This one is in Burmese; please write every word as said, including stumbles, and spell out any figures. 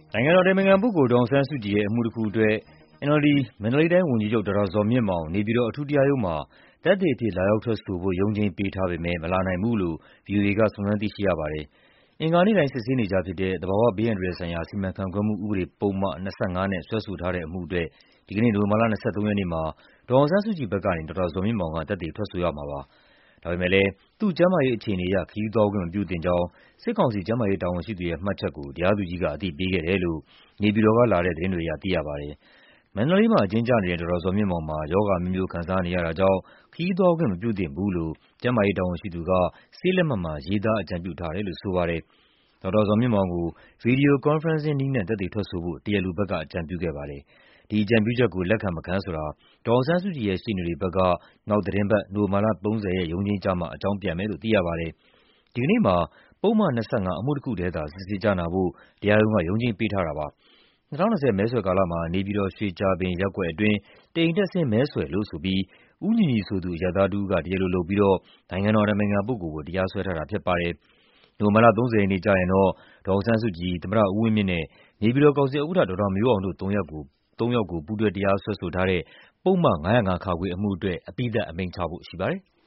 နိုင်ငံတော်အတိုင်ပင်ခံပုဂ္ဂိုလ် ဒေါ်အောင်ဆန်းစုကြည်ရဲ့ အမှုတခုအတွက် အန်အယ်လ်ဒီ မန္တလေးတိုင်းဝန်ကြီးချုပ် ဒေါက်တာဇော်မြင့်မောင် နေပြည်တော် အထူးတရားရုံးမှာ သက်သေအဖြစ် လာရောက်ထွက်ဆိုဖို့ ရုံးချိန်းပေးထားပေမယ့် မလာနိုင်ဘူးလို့ ဗွီအိုအေက စုံစမ်းသိရှိရပါတယ်။ အင်္ဂါနေ့တိုင်း စစ်ဆေးနေကျဖြစ်တဲ့ သဘာဝဘေးအန္တရာယ်ဆိုင်ရာ စီမံခန့်ခွဲမှုဥပဒေပုဒ်မ ၂၅ နဲ့ စွဲဆိုထားတဲ့အမှုအတွက် ဒီကနေ့ နိုဝင်ဘာလ ၂၃ ရက်နေ့မှာ ဒေါ်အောင်ဆန်းစုကြည်ဘက်ကနေ ဒေါက်တာဇော်မြင့်မောင်က သက်သေထွက်ဆိုရမှာပါ။ ဒါပေမယ့်လည်း သူ့ကျန်းမာရေးအခြေအနေအရ ခရီးသွားခွင့်မပြုသင့်ကြောင်း စစ်ကောင်စီ ကျန်းမာရေးတာဝန်ရှိသူရဲ့ မှတ်ချက်ကို တရားသူကြီးက အသိပေးခဲ့တယ်လို့ နေပြည်တော်ကလာတဲ့ သတင်းတွေအရ သိရပါတယ်။ မန္တလေးမှာ အကျဉ်းကျနေတဲ့ ဒေါက်တာဇော်မြင့်မောင်မှာ ရောဂါအမျိုးမျိုး ခံစားနေရတာကြောင့် ခရီးသွားခွင့်မပြုသင့်ဘူးလို့ ကျန်းမာရေးတာဝန်ရှိသူက ဆေးလက်မှတ်မှာ ရေးသား အကြံပြုထားတယ်လို့ ဆိုပါတယ်။ ဒေါက်တာဇော်မြင့်မောင်ကို Video Conferencing နည်းနဲ့ သက်သေထွက်ဆိုဖို့ တရားလိုဘက်က အကြံပြုခဲ့ပါတယ်။ ဒီအကြံပြုချက်ကို လက်ခံမခံဆိုတာ ဒေါ်အောင်ဆန်းစုကြည်ရဲ့ ရှေ့နေတွေဘက်က နောက်သီတင်းပတ် နိုဝင်ဘာလ ၃၀ ရက် ရုံးချိန်းကျမှ အကြောင်းပြန်မယ်လို့ သိရပါတယ်။ ဒီကနေ့မှာ ပုဒ်မ ၂၅ အမှုတခုတည်းသာ စစ်ဆေးကြားနာဖို့ တရားရုံးက ရုံးချိန်းပေးထားတာပါ။ ၂၀၂၀ မဲဆွယ်ကာလမှာ နေပြည်တော် ရွှေကြာပင်ရပ်ကွက်အတွင်း တအိမ်တက်ဆင်း မဲဆွယ်လို့ဆိုပြီး ဦးညီညီဆိုသူ အရပ်သားတဦးက တရားလိုလုပ်ပြီးတော့ နိုင်ငံတော်အတိုင်ပင်ခံပုဂ္ဂိုလ်ကို တရားစွဲထားတာဖြစ်ပါတယ်။ နိုဝင်ဘာလ ၃၀ ရက်နေ့ကျရင်တော့ ဒေါ်အောင်ဆန်းစုကြည်၊ သမ္မတဦးဝင်းမြင့်နဲ့ နေပြည်တော်ကောင်စီဥက္ကဋ္ဌ ဒေါက်တာမျိုးအောင်တို့ သုံးယောက်ကို ပူးတွဲတရားစွဲဆိုထားတဲ့ ပုဒ်မ ၅၀၅ (ခ) အမှုအတွက် အပြီးသတ် အမိန့်ချဖို့ရှိပါတယ်။